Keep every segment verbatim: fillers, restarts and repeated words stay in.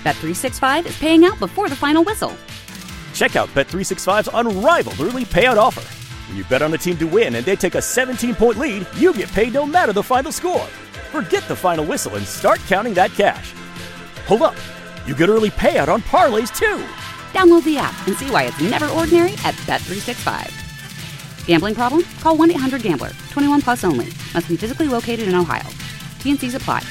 Bet three sixty-five is paying out before the final whistle. Check out Bet three sixty-five's unrivaled early payout offer. When you bet on a team to win and they take a seventeen-point lead, you get paid no matter the final score. Forget the final whistle and start counting that cash. Hold up. You get early payout on parlays, too. Download the app and see why it's never ordinary at Bet three sixty-five. Gambling problem? Call one eight hundred gambler. twenty-one plus only. Must be physically located in Ohio. T and C's apply.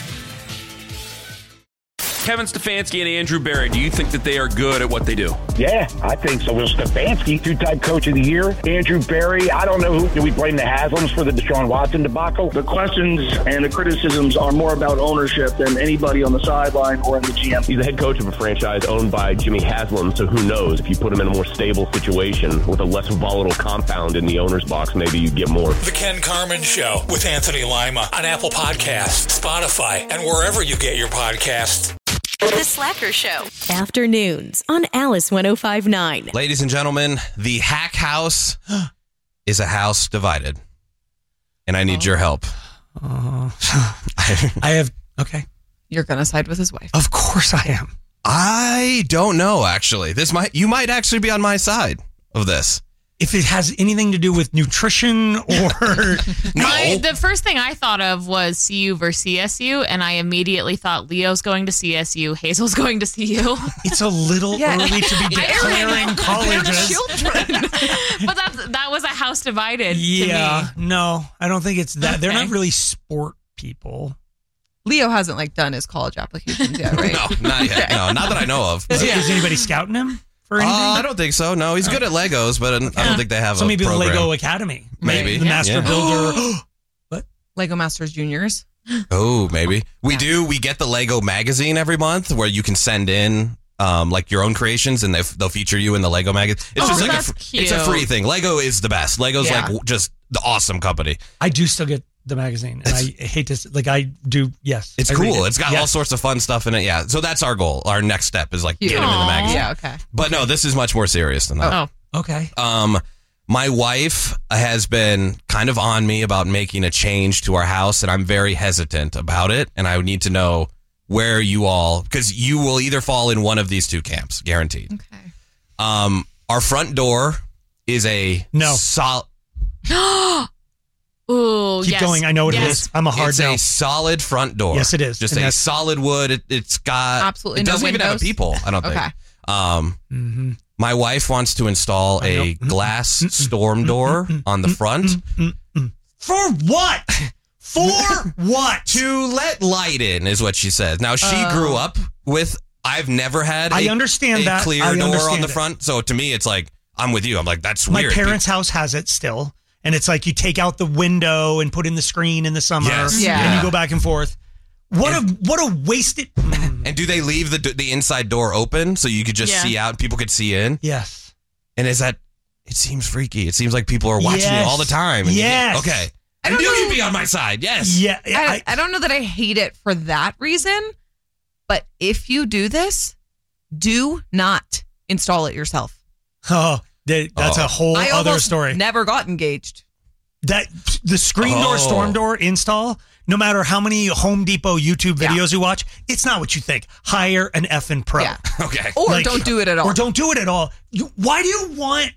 Kevin Stefanski and Andrew Berry, do you think that they are good at what they do? Yeah, I think so. Well, Stefanski, two-time coach of the year. Andrew Berry, I don't know who. Do we blame the Haslams for the Deshaun Watson debacle? The questions and the criticisms are more about ownership than anybody on the sideline or in the G M. He's the head coach of a franchise owned by Jimmy Haslam, so who knows? If you put him in a more stable situation with a less volatile compound in the owner's box, maybe you get more. The Ken Carman Show with Anthony Lima on Apple Podcasts, Spotify, and wherever you get your podcasts. The Slacker Show. Afternoons on Alice one oh five point nine. Ladies and gentlemen, the Hack House is a house divided. And I need oh. your help. Uh, I have, okay. You're going to side with his wife. Of course I am. I don't know, actually. This might You might actually be on my side of this. If it has anything to do with nutrition or... My, the first thing I thought of was C U versus C S U, and I immediately thought Leo's going to C S U, Hazel's going to C U. It's a little yeah. early to be declaring colleges. But that's, that was a house divided Yeah, to me. No, I don't think it's that. Okay. They're not really sport people. Leo hasn't like done his college applications yet, right? No, not yet. No, not that I know of. Is, is anybody scouting him? Uh, I don't think so. No, he's good at Legos, but I don't think they have so a maybe program. the Lego Academy. Maybe. The Master yeah. Builder. What? Lego Masters Juniors. Oh, maybe. We yeah. do. We get the Lego magazine every month where you can send in um, like your own creations and they, they'll feature you in the Lego magazine. It's oh, just like that's a, cute. It's a free thing. Lego is the best. Lego's yeah. like just the awesome company. I do still get the magazine, and it's, I hate to like I do. Yes, it's I cool. It. It's got yes. all sorts of fun stuff in it. Yeah, so that's our goal. Our next step is like Cute. get him in the magazine. Yeah, okay. But no, this is much more serious than that. Oh, okay. Um, my wife has been kind of on me about making a change to our house, and I'm very hesitant about it. And I need to know where you all, because you will either fall in one of these two camps, guaranteed. Okay. Um, our front door is a no. solid. Ooh, Keep yes. going. I know what yes. it is. I'm a hard It's no. a solid front door. Yes, it is. Just and a solid wood. It, it's got absolutely It doesn't no even have a peephole. I don't okay. think. Um, mm-hmm. My wife wants to install a glass storm door on the front. For what? For what? To let light in is what she says. Now she uh, grew up with. I've never had. I a, understand a that. clear I door on the it. front. So to me, it's like I'm with you. I'm like that's My weird. My parents' house has it still. And it's like you take out the window and put in the screen in the summer. Yes. Yeah. And you go back and forth. What and, a what a wasted. And do they leave the the inside door open so you could just yeah. see out? People could see in. Yes. And is that? It seems freaky. It seems like people are watching yes. you all the time. And yes. You, okay. I, I knew you'd be on my side. Yes. Yeah. I, I, I don't know that I hate it for that reason, but if you do this, do not install it yourself. Oh. That's oh. a whole I other story. Never got engaged. That the screen door, oh. storm door install, no matter how many Home Depot YouTube videos yeah. you watch, it's not what you think. Hire an effing pro. Yeah. Okay. Or like, don't do it at all. Or don't do it at all. You, why do you want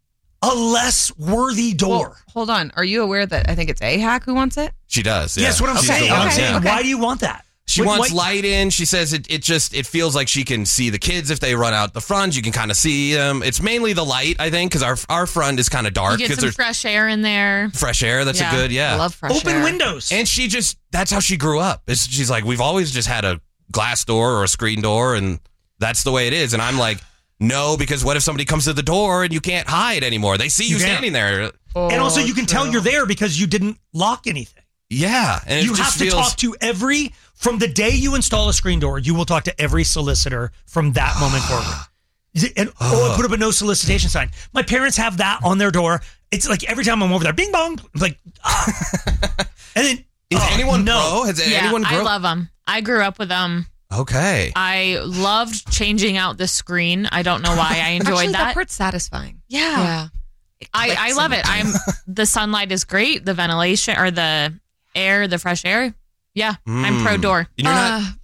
a less worthy door? Well, hold on. Are you aware that I think it's A-Hack who wants it? She does. Yeah. Yes, what I'm She's saying. the I'm one. saying, okay. why do you want that? She what, wants what? light in. She says it, it just, it feels like she can see the kids if they run out the front. You can kind of see them. It's mainly the light, I think, because our our front is kind of dark. You get some there's fresh air in there. Fresh air, that's yeah. a good, yeah. I love fresh Open air. windows. And she just, that's how she grew up. It's, she's like, we've always just had a glass door or a screen door, and that's the way it is. And I'm like, no, because what if somebody comes to the door and you can't hide anymore? They see you, you standing there. Oh, and also you can true. tell you're there because you didn't lock anything. Yeah. And you it have just to feels, talk to every, from the day you install a screen door, you will talk to every solicitor from that moment forward. And, oh, I put up a no solicitation sign. My parents have that on their door. It's like every time I'm over there, bing bong. It's like, ah. And then, is oh, anyone no. pro? Has yeah, anyone grown? I love them. I grew up with them. Okay. I loved changing out the screen. I don't know why I enjoyed Actually, that. that part's satisfying. Yeah. Yeah. I, I love it. I'm the sunlight is great. The ventilation or the air, the fresh air. Yeah, mm. I'm pro door. And you're not, uh,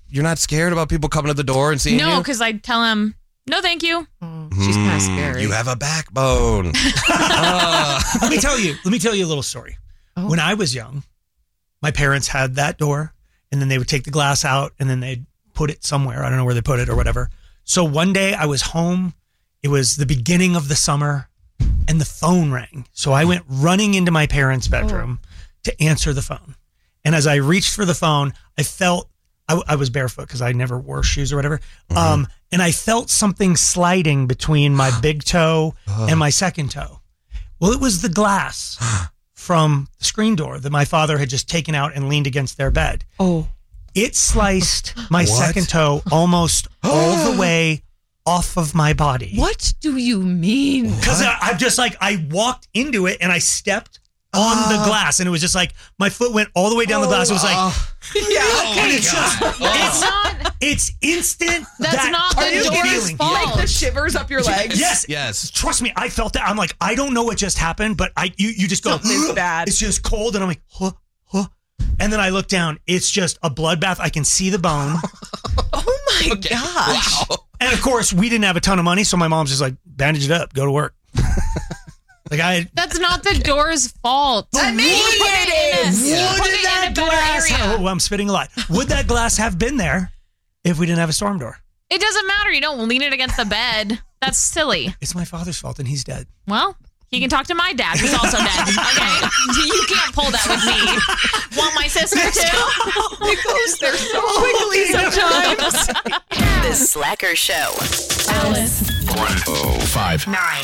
you're not scared about people coming to the door and seeing you? No, because I tell him, no, thank you. She's kind of scary. You have a backbone. uh. Let me tell you. Let me tell you a little story. Oh. When I was young, my parents had that door, and then they would take the glass out, and then they'd put it somewhere. I don't know where they put it or whatever. So one day I was home. It was the beginning of the summer, and the phone rang. So I went running into my parents' bedroom oh. to answer the phone. And as I reached for the phone, I felt I, I was barefoot because I never wore shoes or whatever. Mm-hmm. Um, and I felt something sliding between my big toe and my second toe. Well, it was the glass from the screen door that my father had just taken out and leaned against their bed. Oh. It sliced my What? second toe almost all the way off of my body. What do you mean? Because I'm just like, I walked into it and I stepped on uh, the glass, and it was just like my foot went all the way down oh, the glass. It was like, uh, yeah, and it's just, that's it's not, it's instant. That's that not the door's fault. Like the shivers up your legs. Yes, yes. Trust me, I felt that. I'm like, I don't know what just happened, but I, you, you just go, something's bad. It's just cold, and I'm like, huh, huh. And then I look down. It's just a bloodbath. I can see the bone. Oh my okay. gosh! Wow. And of course, we didn't have a ton of money, so my mom's just like, bandage it up, go to work. Like I. That's not the door's fault. I mean, it is. Would that glass? Oh, I'm spitting a lot. Would that glass have been there if we didn't have a storm door? It doesn't matter. You don't lean it against the bed. That's silly. It's my father's fault, and he's dead. Well, he can talk to my dad, who's also dead. Okay, you can't pull that with me. Want my sister too? It goes there so quickly sometimes. The Slacker Show. Alice. one oh five nine.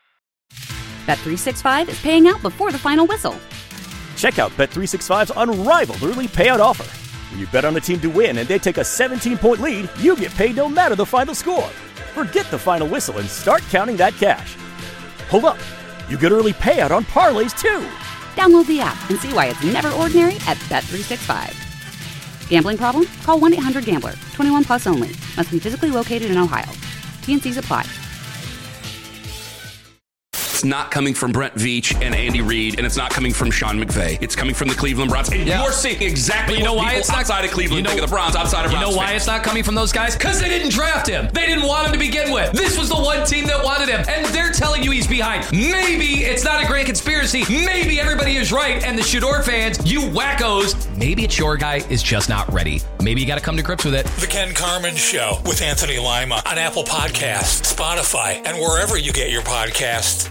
Bet three sixty-five is paying out before the final whistle. Check out Bet three sixty-five's unrivaled early payout offer. When you bet on a team to win and they take a seventeen-point lead, you get paid no matter the final score. Forget the final whistle and start counting that cash. Hold up. You get early payout on parlays, too. Download the app and see why it's never ordinary at Bet three sixty-five. Gambling problem? Call one eight hundred gambler. twenty-one plus only. Must be physically located in Ohio. T N Cs apply. It's not coming from Brent Veach and Andy Reid, and it's not coming from Sean McVay. It's coming from the Cleveland Browns. And yeah. you're seeing exactly but you know what why people it's not outside of Cleveland you know, think of the Browns, outside of You Browns know why fans. it's not coming from those guys? Because they didn't draft him. They didn't want him to begin with. This was the one team that wanted him, and they're telling you he's behind. Maybe it's not a grand conspiracy. Maybe everybody is right, and the Shador fans, you wackos, maybe it's your guy is just not ready. Maybe you got to come to grips with it. The Ken Carman Show with Anthony Lima on Apple Podcasts, Spotify, and wherever you get your podcasts.